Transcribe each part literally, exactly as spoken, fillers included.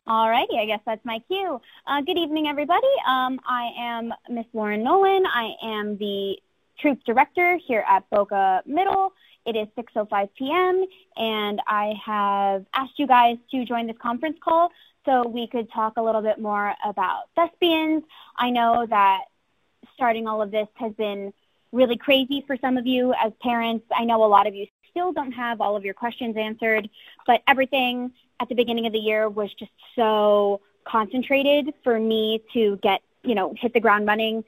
All righty, I guess that's my cue. Uh, good evening, everybody. Um, I am Miss Lauren Nolan. I am the Troop Director here at Boca Middle. It is six oh five p.m., and I have asked you guys to join this conference call so we could talk a little bit more about thespians. I know that starting all of this has been really crazy for some of you as parents. I know a lot of you still don't have all of your questions answered, but everything at the beginning of the year was just so concentrated for me to get, you know, hit the ground running.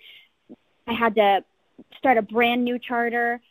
I had to start a brand new charter.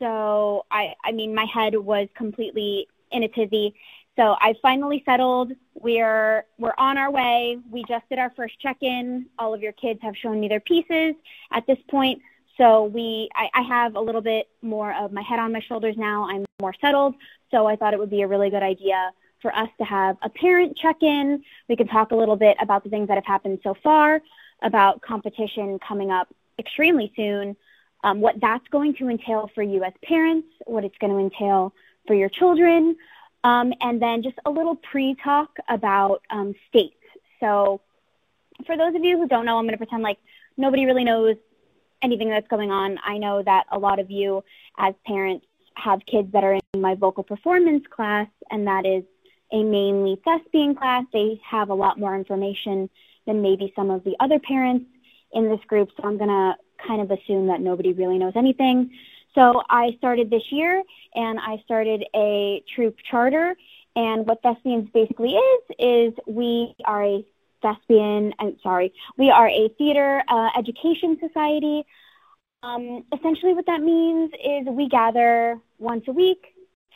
So I, I mean, my head was completely in a tizzy. So I finally settled. We're, we're on our way. We just did our first check-in. All of your kids have shown me their pieces at this point. So we, I, I have a little bit more of my head on my shoulders now. I'm more settled. So I thought it would be a really good idea for us to have a parent check-in. We can talk a little bit about the things that have happened so far, about competition coming up extremely soon, um, what that's going to entail for you as parents, what it's going to entail for your children, um, and then just a little pre-talk about um, states. So for those of you who don't know, I'm going to pretend like nobody really knows anything that's going on. I know that a lot of you as parents have kids that are in my vocal performance class, and that is a mainly thespian class. They have a lot more information than maybe some of the other parents in this group, so I'm going to kind of assume that nobody really knows anything. So I started this year, and I started a troop charter, and what thespians basically is, is we are a thespian, I'm sorry, we are a theater uh, education society. Um, essentially what that means is we gather once a week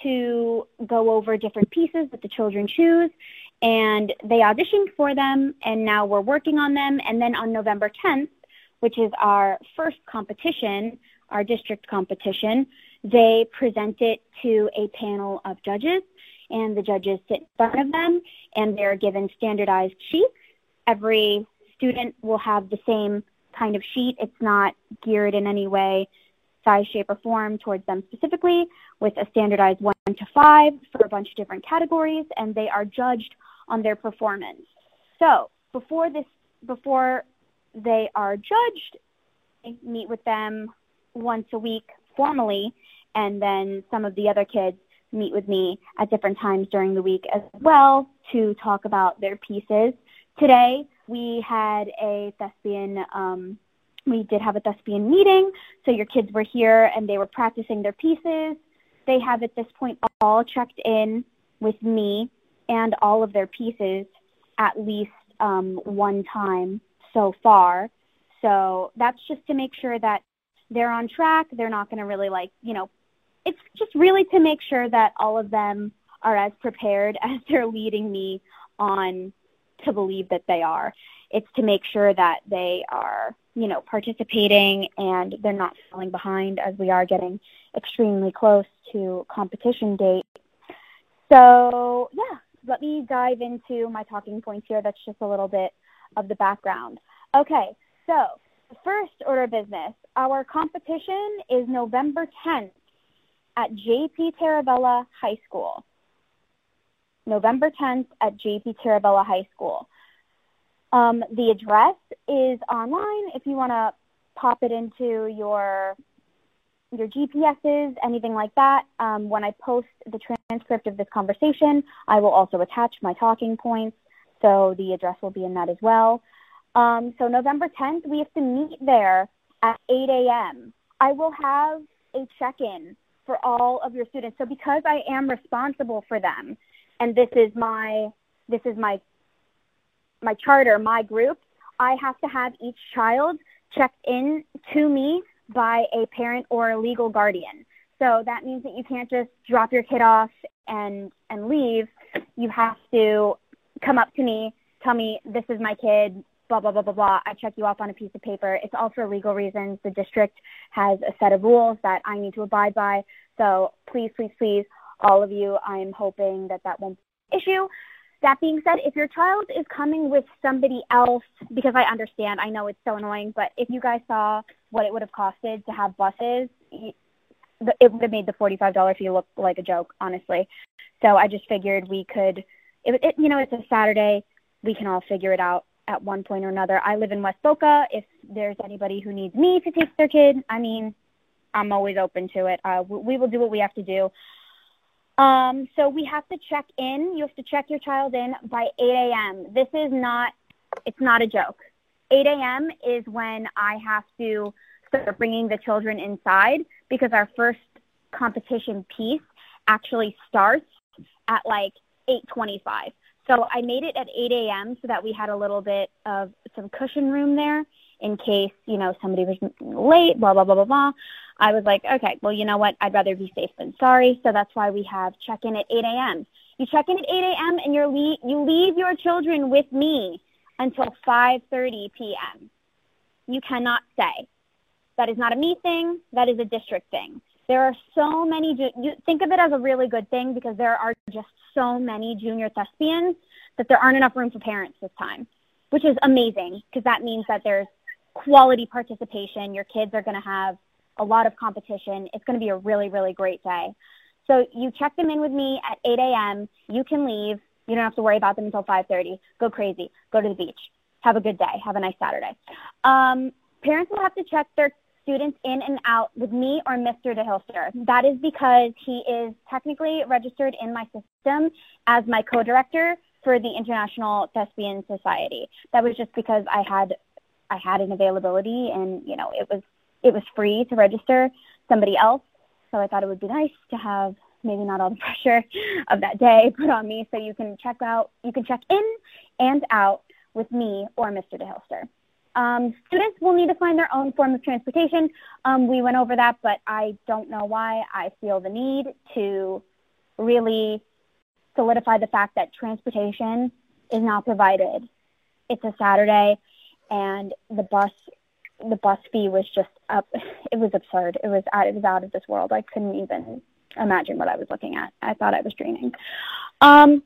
to go over different pieces that the children choose, and they auditioned for them, and now we're working on them. And then on November tenth, which is our first competition, our district competition, they present it to a panel of judges, and the judges sit in front of them, and they're given standardized sheets. Every student will have the same kind of sheet. It's not geared in any way, size, shape, or form towards them specifically, with a standardized one to five for a bunch of different categories, and they are judged on their performance. So before this, before they are judged, I meet with them once a week formally, and then some of the other kids meet with me at different times during the week as well to talk about their pieces. Today, we had a thespian, um, we did have a thespian meeting, so your kids were here and they were practicing their pieces. They have at this point all checked in with me and all of their pieces at least um, one time so far. So that's just to make sure that they're on track. They're not going to really like, you know, it's just really to make sure that all of them are as prepared as they're leading me on to believe that they are. It's to make sure that they are, you know, participating and they're not falling behind as we are getting extremely close to competition date. So, yeah, let me dive into my talking points here. That's just a little bit of the background. Okay, so the first order of business, our competition is November tenth at J P Tarabella High School. November tenth at J P Tarabella High School. Um, the address is online if you want to pop it into your your G P S's, anything like that. Um, when I post the transcript of this conversation, I will also attach my talking points, so the address will be in that as well. Um, so November tenth, we have to meet there at eight a.m. I will have a check-in for all of your students. So because I am responsible for them, and this is my this is my my charter, my group, I have to have each child checked in to me by a parent or a legal guardian. So that means that you can't just drop your kid off and and leave. You have to come up to me, tell me, this is my kid, blah, blah, blah, blah, blah. I check you off on a piece of paper. It's all for legal reasons. The district has a set of rules that I need to abide by. So please, please, please, all of you, I'm hoping that that won't be an issue. That being said, if your child is coming with somebody else, because I understand, I know it's so annoying, but if you guys saw what it would have costed to have buses, it would have made the forty-five dollars fee look like a joke, honestly. So I just figured we could, it, it, you know, it's a Saturday. we can all figure it out at one point or another. I live in West Boca. If there's anybody who needs me to take their kid, I mean, I'm always open to it. Uh, we will do what we have to do. Um, so we have to check in. You have to check your child in by eight a.m. This is not, it's not a joke. eight a.m. is when I have to start bringing the children inside, because our first competition piece actually starts at like eight twenty-five. So I made it at eight a.m. so that we had a little bit of some cushion room there in case, you know, somebody was late, blah, blah, blah, blah, blah. I was like, okay, well, you know what? I'd rather be safe than sorry. So that's why we have check-in at eight a.m. You check in at eight a.m. and you're le- you leave your children with me until five thirty p.m. You cannot stay. That is not a me thing. That is a district thing. There are so many, ju- you think of it as a really good thing, because there are just so many junior thespians that there aren't enough room for parents this time, which is amazing, because that means that there's quality participation. Your kids are going to have a lot of competition. It's going to be a really, really great day. So you check them in with me at eight a.m. You can leave. You don't have to worry about them until five thirty. Go crazy. Go to the beach. Have a good day. Have a nice Saturday. Um, parents will have to check their students in and out with me or Mister DeHilster. That is because he is technically registered in my system as my co-director for the International Thespian Society. That was just because I had I had an availability, and you know it was it was free to register somebody else. So I thought it would be nice to have maybe not all the pressure of that day put on me, so you can check out you can check in and out with me or Mister DeHilster. Um, students will need to find their own form of transportation. Um, we went over that, but I don't know why I feel the need to really solidify the fact that transportation is not provided. It's a Saturday, and the bus, the bus fee was just up. It was absurd. It was out, it was out of this world. I couldn't even imagine what I was looking at. I thought I was dreaming. Um,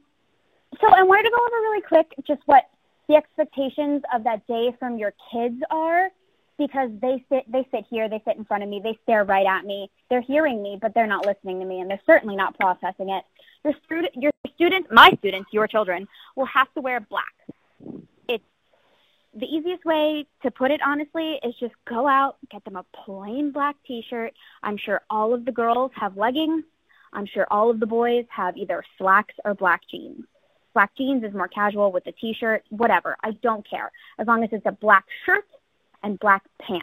so I wanted to go over really quick just what the expectations of that day from your kids are, because they sit they sit here, they sit in front of me, they stare right at me, they're hearing me, but they're not listening to me, and they're certainly not processing it. Your student, your students, my students, your children, will have to wear black. It's the easiest way to put it, honestly, is just go out, get them a plain black T-shirt. I'm sure all of the girls have leggings. I'm sure all of the boys have either slacks or black jeans. Black jeans is more casual with the T-shirt, whatever. I don't care, as long as it's a black shirt and black pants.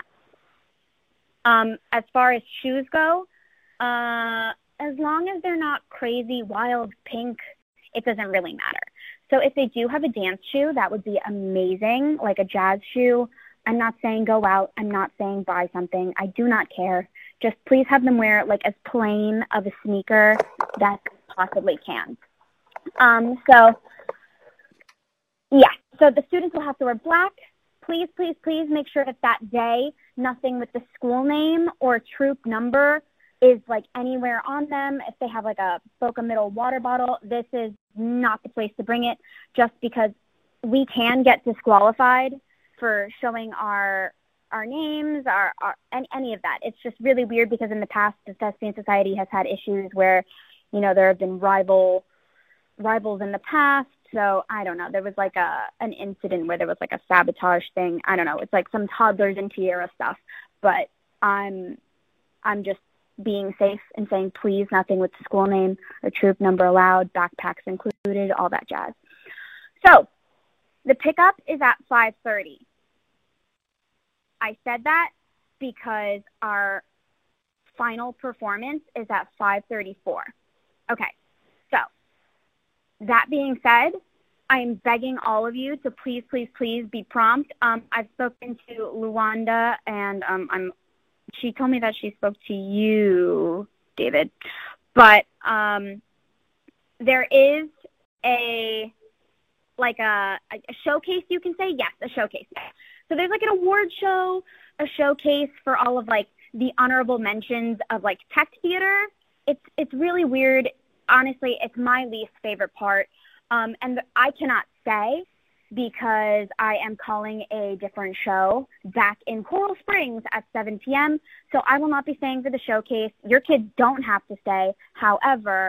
Um, as far as shoes go, uh, as long as they're not crazy, wild, pink, it doesn't really matter. So if they do have a dance shoe, that would be amazing, like a jazz shoe. I'm not saying go out. I'm not saying buy something. I do not care. Just please have them wear like as plain of a sneaker that possibly can. Um, so, yeah, so the students will have to wear black. Please, please, please make sure that that day, nothing with the school name or troop number is like anywhere on them. If they have like a Boca Middle water bottle, this is not the place to bring it, just because we can get disqualified for showing our our names, our, our and any of that. It's just really weird, because in the past, the Thespian Society has had issues where, you know, there have been rival rivals in the past. So I don't know. There was like a an incident where there was like a sabotage thing. I don't know. It's like some toddlers and tiara stuff. But I'm I'm just being safe and saying, please, nothing with the school name or troop number allowed, backpacks included, all that jazz. So the pickup is at five thirty. I said that because our final performance is at five thirty-four. Okay, so that being said, I'm begging all of you to please, please, please be prompt. Um, I've spoken to Luanda, and um, I'm. She told me that she spoke to you, David. But um, there is a like a, a showcase, you can say? Yes, a showcase. Yes. So there's like an award show, a showcase for all of like the honorable mentions of like tech theater. It's it's really weird. Honestly, it's my least favorite part. Um, and I cannot say, because I am calling a different show back in Coral Springs at seven p.m. So I will not be staying for the showcase. Your kids don't have to stay. However,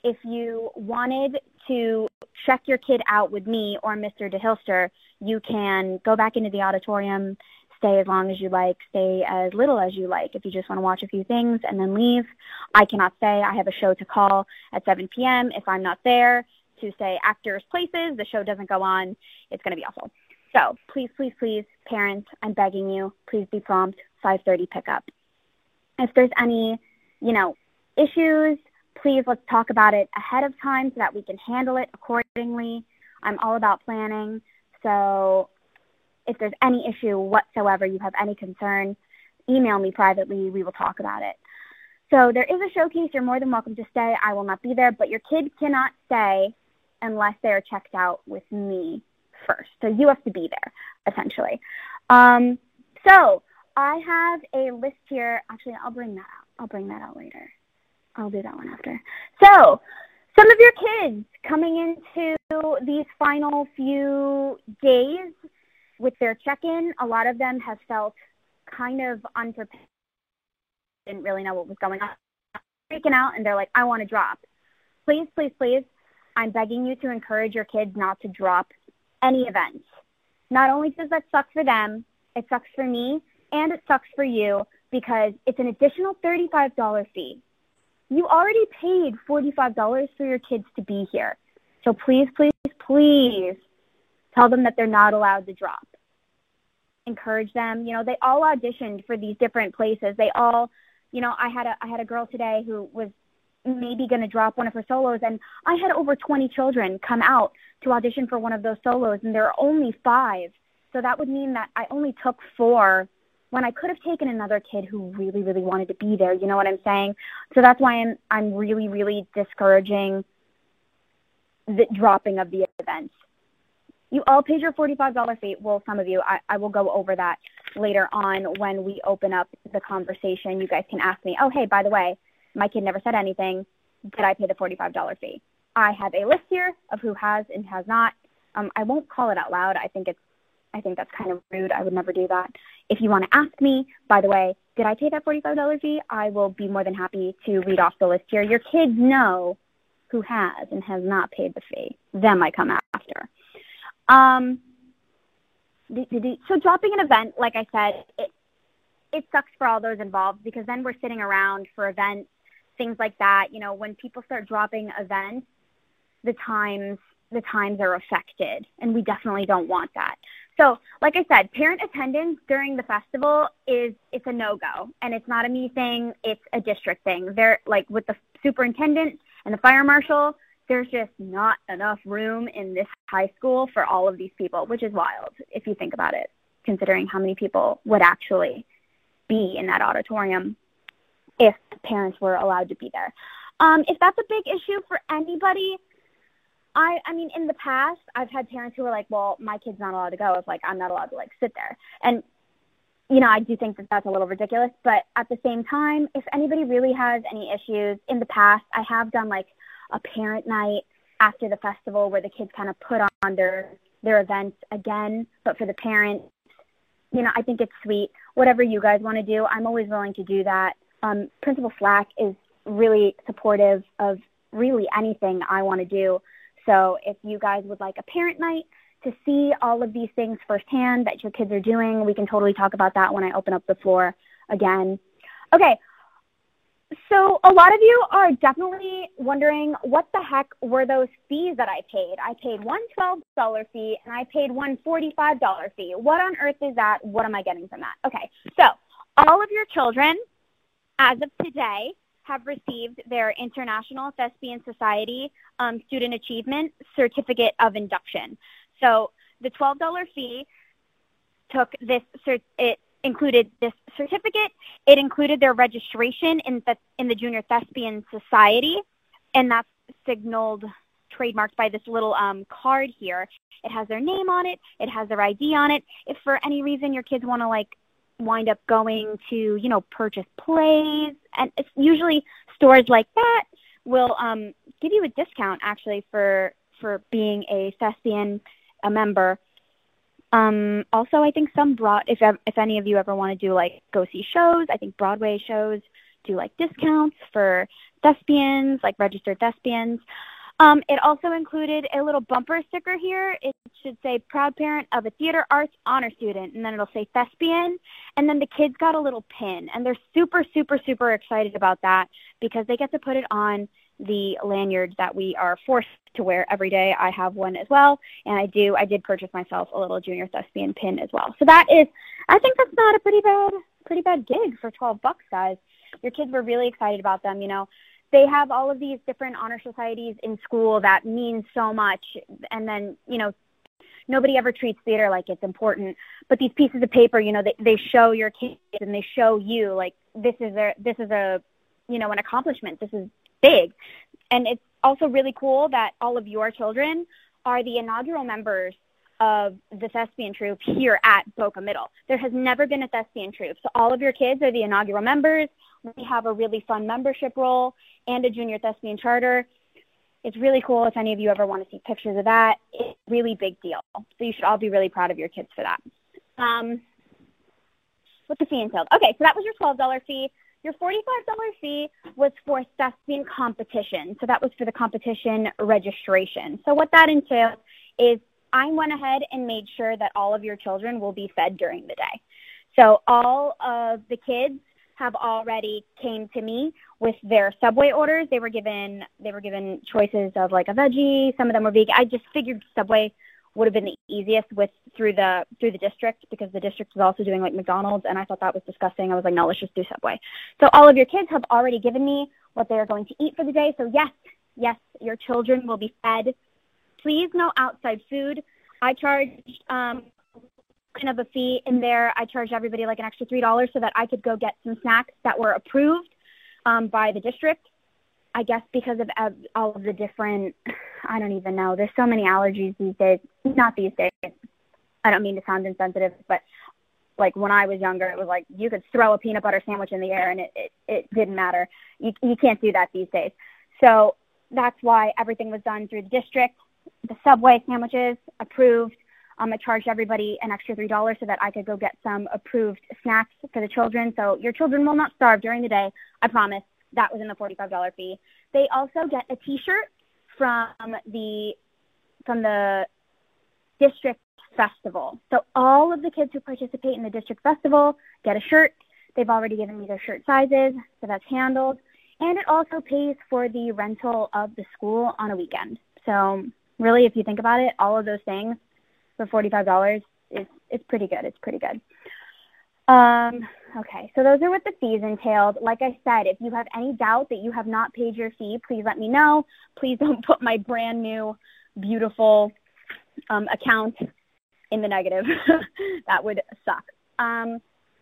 if you wanted to check your kid out with me or Mister DeHilster, you can go back into the auditorium, stay as long as you like, stay as little as you like. If you just want to watch a few things and then leave, I cannot stay. I have a show to call at seven p.m. If I'm not there to say actors' places, the show doesn't go on. It's going to be awful. So please, please, please, parents, I'm begging you, please be prompt, five thirty pickup. If there's any, you know, issues, please let's talk about it ahead of time so that we can handle it accordingly. I'm all about planning. So if there's any issue whatsoever, you have any concern, email me privately. We will talk about it. So there is a showcase. You're more than welcome to stay. I will not be there, but your kid cannot stay unless they are checked out with me first. So you have to be there, essentially. Um, so I have a list here. Actually, I'll bring that out. I'll bring that out later. I'll do that one after. So some of your kids coming into these final few days with their check-in, a lot of them have felt kind of unprepared, didn't really know what was going on, freaking out, and they're like, I want to drop. Please, please, please, I'm begging you to encourage your kids not to drop any events. Not only does that suck for them, it sucks for me, and it sucks for you because it's an additional thirty-five dollars fee. You already paid forty-five dollars for your kids to be here. So please, please, please tell them that they're not allowed to drop. Encourage them. You know, they all auditioned for these different places. They all, you know, I had a I had a girl today who was maybe going to drop one of her solos, and I had over twenty children come out to audition for one of those solos, and there are only five. So that would mean that I only took four when I could have taken another kid who really, really wanted to be there. You know what I'm saying? So that's why I'm I'm really, really discouraging the dropping of the events. You all paid your forty-five dollars fee. Well, some of you, I, I will go over that later on when we open up the conversation. You guys can ask me, oh, hey, by the way, my kid never said anything. Did I pay the forty-five dollars fee? I have a list here of who has and has not. Um, I won't call it out loud. I think it's, I think that's kind of rude. I would never do that. If you want to ask me, by the way, did I pay that forty-five dollars fee? I will be more than happy to read off the list here. Your kids know who has and has not paid the fee. Them I come after. Um, so dropping an event, like I said, it, it sucks for all those involved because then we're sitting around for events, things like that. You know, when people start dropping events, the times, the times are affected, and we definitely don't want that. So, like I said, parent attendance during the festival is, it's a no-go, and it's not a me thing, it's a district thing. They're, like, with the superintendent and the fire marshal, there's just not enough room in this high school for all of these people, which is wild if you think about it, considering how many people would actually be in that auditorium if parents were allowed to be there. Um, if that's a big issue for anybody, I, I mean, in the past, I've had parents who are like, well, my kid's not allowed to go if, like, I'm not allowed to, like, sit there. And, you know, I do think that that's a little ridiculous. But at the same time, if anybody really has any issues, in the past, I have done, like, a parent night after the festival where the kids kind of put on their, their events again. But for the parents, you know, I think it's sweet. Whatever you guys want to do, I'm always willing to do that. Um, Principal Slack is really supportive of really anything I want to do. So if you guys would like a parent night to see all of these things firsthand that your kids are doing, we can totally talk about that when I open up the floor again. Okay, so a lot of you are definitely wondering what the heck were those fees that I paid. I paid one twelve dollars fee and I paid one forty-five dollars fee. What on earth is that? What am I getting from that? Okay, so all of your children, as of today, have received their International Thespian Society um, Student Achievement Certificate of Induction. So the twelve dollars fee took this, it included this certificate, it included their registration in the, in the Junior Thespian Society, and that's signaled, trademarked by this little um, card here. It has their name on it, it has their I D on it. If for any reason your kids want to, like, wind up going to, you know, purchase plays, and it's usually stores like that will um, give you a discount actually for for being a Thespian, a member. Um, also, I think some broad, if if any of you ever want to do like go see shows, I think Broadway shows do like discounts for thespians, like registered thespians. Um, it also included a little bumper sticker here. It should say proud parent of a theater arts honor student, and then it'll say thespian. And then the kids got a little pin, and they're super, super, super excited about that because they get to put it on the lanyard that we are forced to wear every day. I have one as well, and I do. I did purchase myself a little junior thespian pin as well. So that is, I think that's not a pretty bad, pretty bad gig for twelve bucks, guys. Your kids were really excited about them, you know. They have all of these different honor societies in school that mean so much. And then, you know, nobody ever treats theater like it's important. But these pieces of paper, you know, they, they show your kids and they show you, like, this is a, this is a, you know, an accomplishment. This is big. And it's also really cool that all of your children are the inaugural members of the thespian troupe here at Boca Middle. There has never been a thespian troupe. So all of your kids are the inaugural members. We have a really fun membership role and a junior thespian charter. It's really cool if any of you ever want to see pictures of that. It's a really big deal. So you should all be really proud of your kids for that. Um, what the fee entailed. Okay, so that was your twelve dollars fee. Your forty-five dollars fee was for thespian competition. So that was for the competition registration. So what that entails is I went ahead and made sure that all of your children will be fed during the day. So all of the kids have already came to me with their Subway orders. They were given they were given choices of like a veggie. Some of them were vegan. I just figured Subway would have been the easiest with through the through the district because the district was also doing like McDonald's, and I thought that was disgusting. I was like, no, let's just do Subway. So all of your kids have already given me what they are going to eat for the day. So yes, yes, your children will be fed. Please no outside food. I charged um, kind of a fee in there. I charged everybody like an extra three dollars so that I could go get some snacks that were approved um, by the district. I guess because of uh, all of the different, I don't even know. There's so many allergies these days. Not these days. I don't mean to sound insensitive, but like when I was younger, it was like you could throw a peanut butter sandwich in the air and it, it, it didn't matter. You, you can't do that these days. So that's why everything was done through the district. The Subway sandwiches approved. Um, I charged everybody an extra three dollars so that I could go get some approved snacks for the children. So your children will not starve during the day. I promise. That was in the forty-five dollars fee. They also get a T-shirt from the from the district festival. So all of the kids who participate in the district festival get a shirt. They've already given me their shirt sizes, so that's handled. And it also pays for the rental of the school on a weekend. So really, if you think about it, all of those things for forty-five dollars is, is pretty good. It's pretty good. Um, okay, so those are what the fees entailed. Like I said, if you have any doubt that you have not paid your fee, please let me know. Please don't put my brand new, beautiful um, account in the negative. That would suck. Um,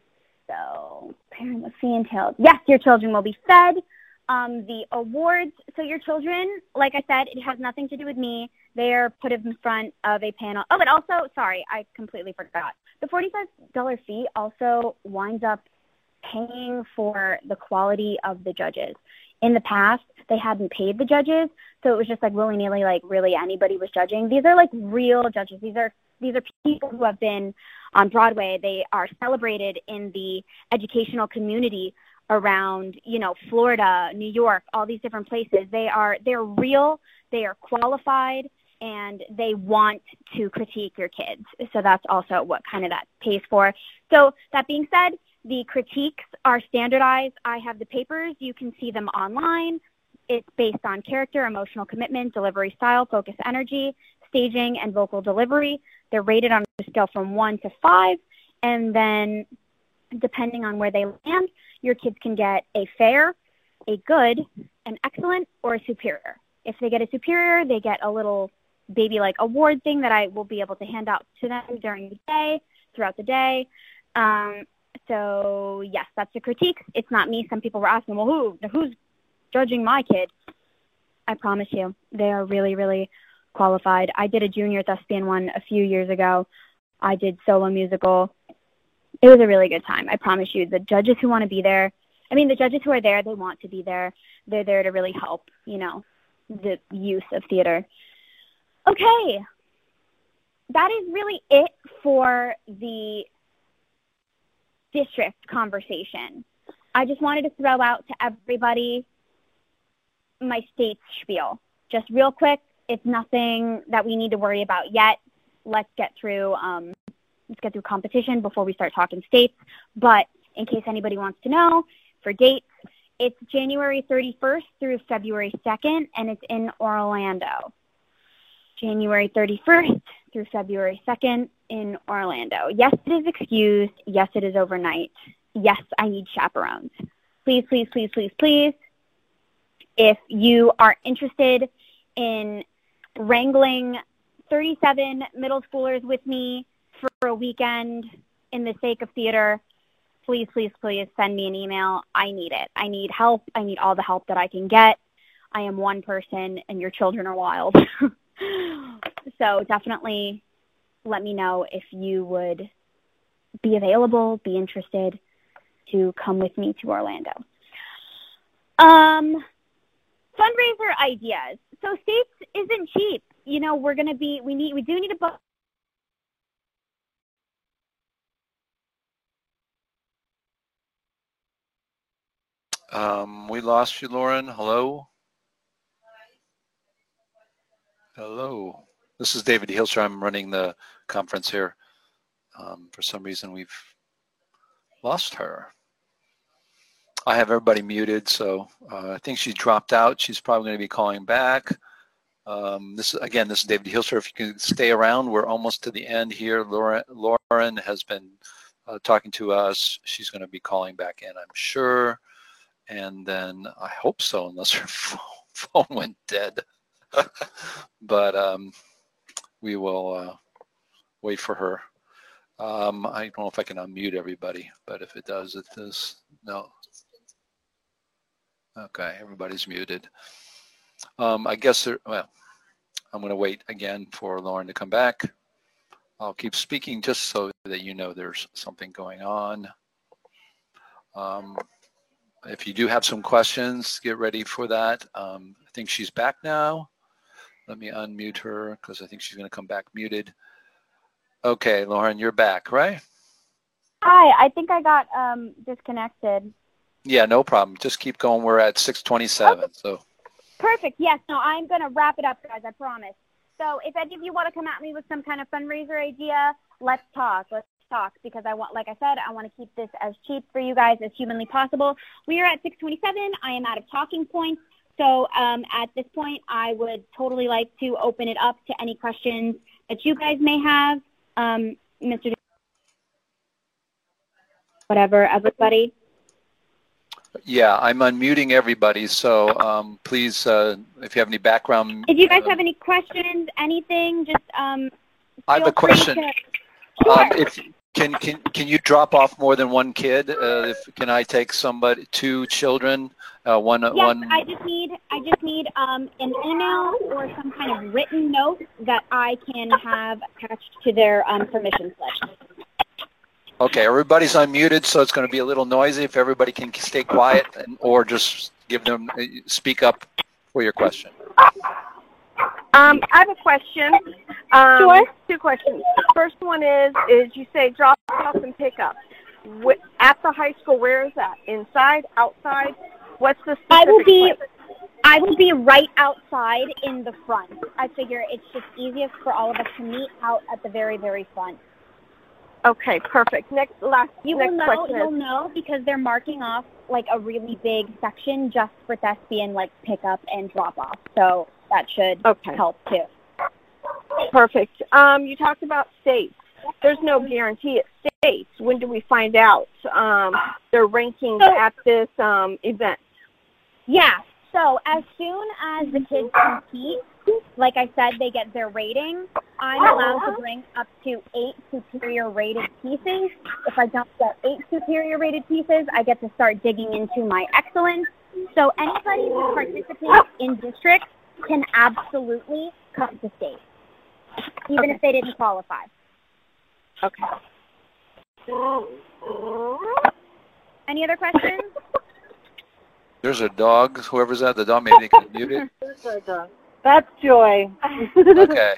so, parent, the fee entailed. Yes, your children will be fed. Um, the awards, so your children, like I said, it has nothing to do with me. They are put in front of a panel. Oh, but also, sorry, I completely forgot. The forty-five dollars fee also winds up paying for the quality of the judges. In the past, they hadn't paid the judges, so it was just like willy-nilly, like really anybody was judging. These are like real judges. These are these are people who have been on Broadway. They are celebrated in the educational community around, you know, Florida, New York, all these different places. They are they're real, they are qualified, and they want to critique your kids. So that's also what kind of that pays for. So that being said, the critiques are standardized. I have the papers. You can see them online. It's based on character, emotional commitment, delivery style, focus, energy, staging, and vocal delivery. They're rated on a scale from one to five. And then depending on where they land, your kids can get a fair, a good, an excellent, or a superior. If they get a superior, they get a little baby-like award thing that I will be able to hand out to them during the day, throughout the day. Um, so, yes, that's the critiques. It's not me. Some people were asking, well, who, who's judging my kid? I promise you, they are really, really qualified. I did a junior thespian one a few years ago. I did solo musical. It was a really good time. I promise you, the judges who want to be there, I mean, the judges who are there, they want to be there. They're there to really help, you know, the use of theater. Okay. That is really it for the district conversation. I just wanted to throw out to everybody my state's spiel. Just real quick, it's nothing that we need to worry about yet. Let's get through um, let's get through competition before we start talking states. But in case anybody wants to know, for dates, it's January thirty-first through February second, and it's in Orlando. January thirty-first through February second in Orlando. Yes, it is excused. Yes, it is overnight. Yes, I need chaperones. Please, please, please, please, please. If you are interested in wrangling thirty-seven middle schoolers with me for a weekend in the sake of theater, please, please, please send me an email. I need it. I need help. I need all the help that I can get. I am one person and your children are wild. So definitely let me know if you would be available, be interested to come with me to Orlando. Um, fundraiser ideas. So states isn't cheap. You know, we're going to be, we need, we do need a book. Um, we lost you, Lauren. Hello? Hello. This is David Hilscher. I'm running the conference here. Um, for some reason, we've lost her. I have everybody muted, so uh, I think she dropped out. She's probably going to be calling back. Um, this again, this is David Hilscher. If you can stay around, we're almost to the end here. Lauren, Lauren has been uh, talking to us. She's going to be calling back in, I'm sure. And then I hope so, unless her phone, phone went dead. But um, we will uh, wait for her. Um, I don't know if I can unmute everybody, but if it does, it does. No. Okay, everybody's muted. Um, I guess, there, well, I'm going to wait again for Lauren to come back. I'll keep speaking just so that you know there's something going on. Um, if you do have some questions, get ready for that. Um, I think she's back now. Let me unmute her because I think she's going to come back muted. Okay, Lauren, you're back, right? Hi, I think I got um, disconnected. Yeah, no problem. Just keep going. We're at six twenty-seven. Okay. So. Perfect. Yes. No, I'm going to wrap it up, guys. I promise. So if any of you want to come at me with some kind of fundraiser idea, let's talk. Let's talk because I want, like I said, I want to keep this as cheap for you guys as humanly possible. We are at six twenty-seven. I am out of talking points. So um, at this point, I would totally like to open it up to any questions that you guys may have. Um, Mister Whatever, everybody. Yeah, I'm unmuting everybody, so um, please, uh, if you have any background... If you guys uh, have any questions, anything, just um, I have a question. To... Sure. Um, Sure. if, can, can, can you drop off more than one kid? Uh, if, can I take somebody, two children, uh, one... Yes, one... I just need, I just need um, an email or some kind of written note that I can have attached to their um, permission slip. Okay, everybody's unmuted, so it's going to be a little noisy. If everybody can stay quiet and, or just give them, speak up for your question. Um, I have a question. Um, Sure. Two questions. First one is, is you say drop off and pick up. Wh- at the high school, where is that? Inside, outside? What's the specific I will be, place? I will be right outside in the front. I figure it's just easiest for all of us to meet out at the very, very front. Okay, perfect. Next, last, You next will know, question you'll is, know because they're marking off like a really big section just for thespian like pick up and drop off. So that should okay. help too. Perfect. Um, you talked about states. There's no guarantee at states. When do we find out um, their rankings So- at this um, event? Yeah. So as soon as the kids compete, like I said, they get their rating. I'm allowed to bring up to eight superior rated pieces. If I don't get eight superior rated pieces, I get to start digging into my excellence. So anybody who participates in districts can absolutely come to state, even Okay. if they didn't qualify. Okay. Any other questions? There's a dog. Whoever's that, the dog, maybe they can mute it. That's Joy. Okay.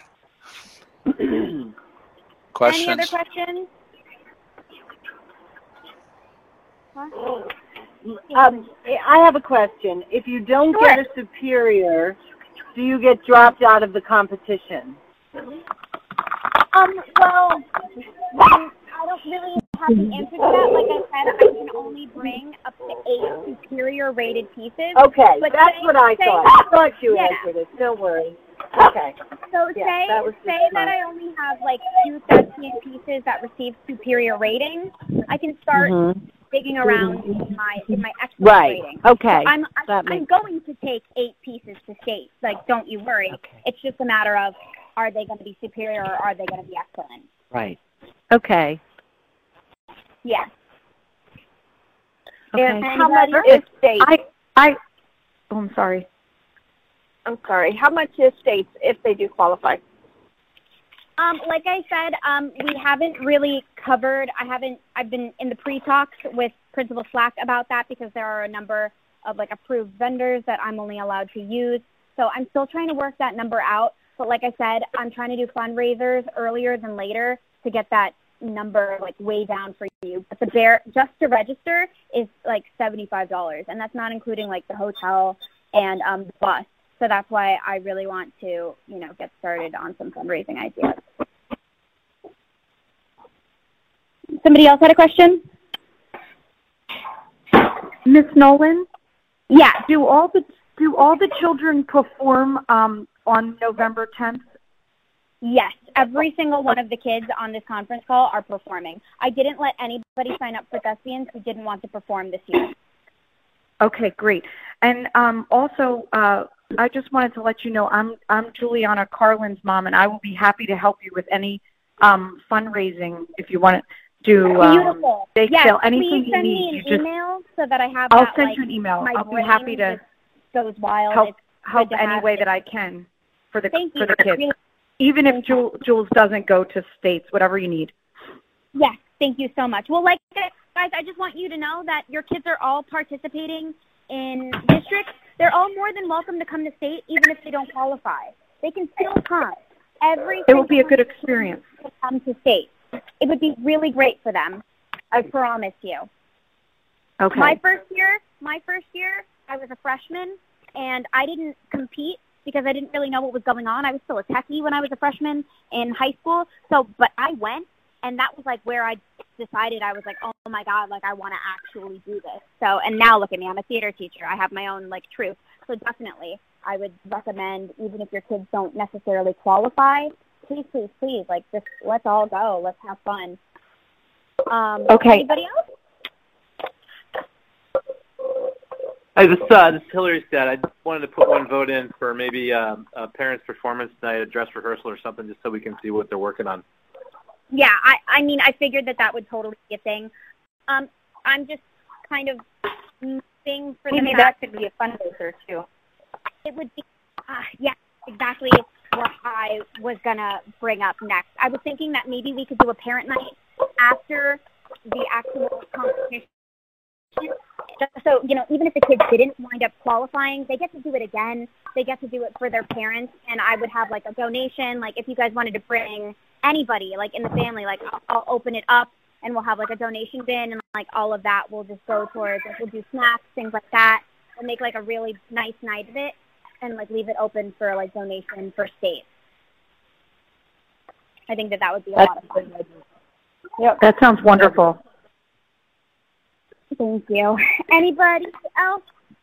Questions? Any other questions? Huh? Um, I have a question. If you don't Sure. get a superior, do you get dropped out of the competition? Um, well, I don't really have an answer to that. Like I said, I can only bring up to eight superior rated pieces. Okay, but that's say, what I say, thought. I thought you yeah. answered it. Don't worry. Okay. So Yeah, say that was say just that fun. I only have like two thespian pieces that receive superior rating. I can start Mm-hmm. digging around in my in my excellence Right. rating. Okay. So I'm I'm, That I'm makes going to take eight pieces to state. Like, don't you worry. Okay. It's just a matter of, are they going to be superior or are they going to be excellent? Right. Okay. Yeah. Okay. And how much Anybody? is state? I, I, oh, I'm sorry. I'm sorry. How much is states if they do qualify? Um, like I said, um, we haven't really covered, I haven't, I've been in the pre-talks with Principal Slack about that because there are a number of like approved vendors that I'm only allowed to use. So I'm still trying to work that number out. But like I said, I'm trying to do fundraisers earlier than later to get that number like way down for you. But the bare, just to register is like seventy-five dollars. And that's not including like the hotel and um, the bus. So that's why I really want to, you know, get started on some fundraising ideas. Somebody else had a question? Miss Nolan, Yeah. do all the do all the children perform um, on November tenth? Yes. Every single one of the kids on this conference call are performing. I didn't let anybody sign up for thespians who didn't want to perform this year. Okay, great. And um, also, uh, I just wanted to let you know I'm I'm Juliana Carlin's mom, and I will be happy to help you with any um, fundraising if you want to do um, Beautiful. bake Yes, sale, anything please you send need. me an You just, email so that I have I'll that, send like, you an email. my I'll be brain happy to just goes wild. help It's help good to any have way it. that I can for the Thank you. for the kids. Really- Even if Jules, Jules doesn't go to states, whatever you need. Yes, thank you so much. Well, like, guys, I just want you to know that your kids are all participating in districts. They're all more than welcome to come to state, even if they don't qualify. They can still come. Every It will be a single good one experience. to come to state. It would be really great for them. I promise you. Okay. My first year, my first year, I was a freshman, and I didn't compete because I didn't really know what was going on. I was still a techie when I was a freshman in high school. So, but I went, and that was like where I decided I was like, oh my God, like I want to actually do this. So, and now look at me, I'm a theater teacher. I have my own like troupe. So definitely, I would recommend, even if your kids don't necessarily qualify, please, please, please, like just let's all go. Let's have fun. Um, Okay. Anybody else? Hi, this, uh, this is Hillary's dad. I just wanted to put one vote in for maybe um, a parent's performance night, a dress rehearsal or something, just so we can see what they're working on. Yeah, I, I mean, I figured that that would totally be a thing. Um, I'm just kind of moving for the Maybe fact that could be a fundraiser too. it would be, uh, yeah, exactly what I was going to bring up next. I was thinking that maybe we could do a parent night after the actual competition. So, you know, even if the kids didn't wind up qualifying, they get to do it again. They get to do it for their parents. And I would have, like, a donation. Like, if you guys wanted to bring anybody, like, in the family, like, I'll, I'll open it up, and we'll have, like, a donation bin. And, like, all of that will just go towards, like, we'll do snacks, things like that. We'll make, like, a really nice night of it and, like, leave it open for, like, donation for state. I think that that would be a That's lot of fun. Yep. That sounds wonderful. Thank you. Anybody else?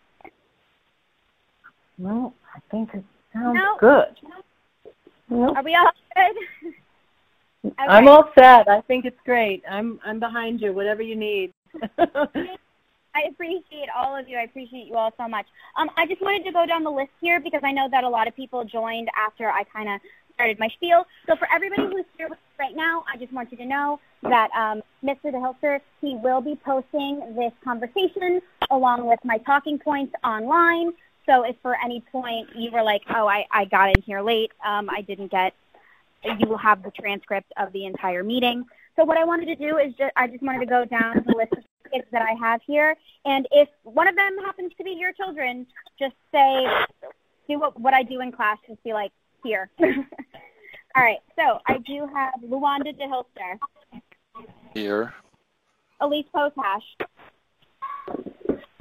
Well, I think it sounds No. good. Nope. Are we all good? Okay. I'm all set. I think it's great. I'm I'm behind you. Whatever you need. I appreciate all of you. I appreciate you all so much. Um, I just wanted to go down the list here because I know that a lot of people joined after I kind of started my spiel. So for everybody who's here with us right now, I just want you to know that um, Mister DeHilster, he will be posting this conversation along with my talking points online. So if for any point you were like, oh, I, I got in here late, um, I didn't get, you will have the transcript of the entire meeting. So what I wanted to do is just, I just wanted to go down the list of kids that I have here. And if one of them happens to be your children, just say, do what, what I do in class, just be like, here. All right, so I do have Luanda DeHilster, Here. Elise Potash,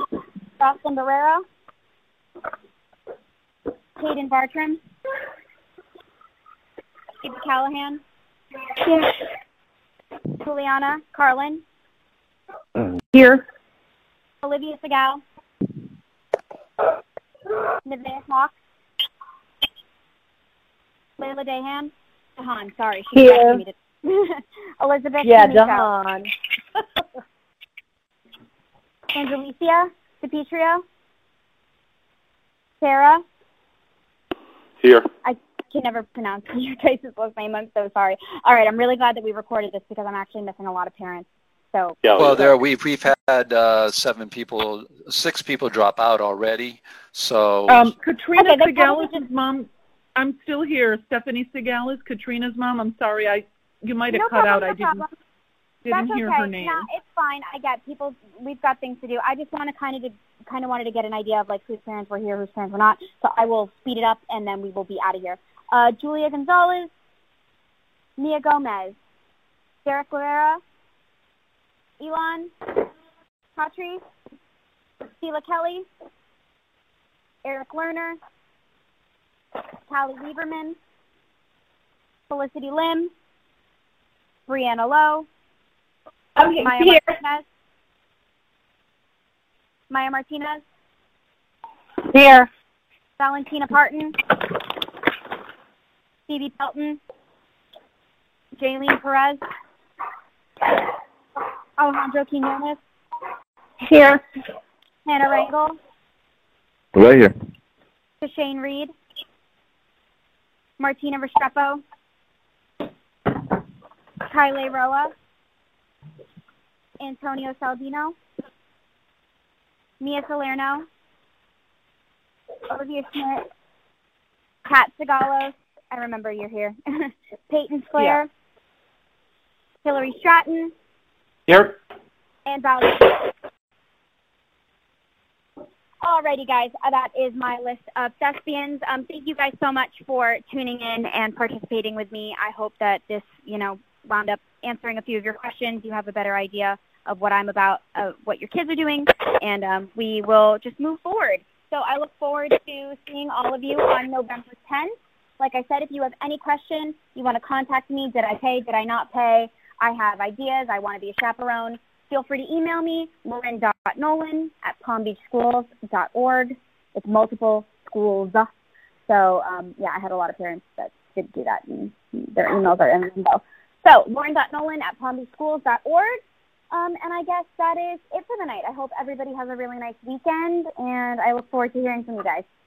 Jocelyn Barrera, Hayden Bartram, Steve Callahan, Here. Juliana Carlin, Here. Olivia Segal, Nevaeh Hawk, Layla Dahan, Dahan, sorry, she Here. corrected me to Elizabeth Yeah, D'Amico, Dahan. Angelicia DiPietro, Sarah, Here. I can never pronounce your guys' last name, I'm so sorry. All right, I'm really glad that we recorded this because I'm actually missing a lot of parents. So Yeah, Well, there we've we've had uh, seven people, six people drop out already. So Um, Katrina Okay, they probably Segalis' mom. I'm still here. Stephanie Segalis, Katrina's mom. I'm sorry, I you might have no cut problem, out. no I didn't problem. didn't That's hear okay. her name. No, it's fine. I get people. We've got things to do. I just want to kind of kind of wanted to get an idea of like whose parents were here, whose parents were not. So I will speed it up, and then we will be out of here. Uh, Julia Gonzalez, Mia Gomez, Derek Guerrera, Elon Patry, Sheila Kelly, Eric Lerner, Callie Lieberman, Felicity Lim, Brianna Lowe, Okay, Maya here. Martinez, Maya Martinez, Here. Valentina Parton, Phoebe Pelton, Jaylene Perez, Alejandro Quinones, Here. Hannah Rangel, Right here. Shane Reed, Martina Restrepo, Kylie Roa, Antonio Saldino, Mia Salerno, Olivia Schmidt, Kat Segalos, I remember you're here, Peyton Flair, Hillary Stratton, Here. and Valerie. Alrighty, guys, uh, that is my list of thespians. Um, thank you guys so much for tuning in and participating with me. I hope that this, you know, wound up answering a few of your questions. You have a better idea of what I'm about, uh, what your kids are doing, and um, we will just move forward. So I look forward to seeing all of you on November tenth. Like I said, if you have any questions, you want to contact me, did I pay, did I not pay, I have ideas, I want to be a chaperone, feel free to email me, lauren dot nolan at palm beach schools dot org. It's multiple schools. So, um, yeah, I had a lot of parents that did do that, and their emails are in the limbo. So, lauren dot nolan at palm beach schools dot org. Um, and I guess that is it for the night. I hope everybody has a really nice weekend, and I look forward to hearing from you guys.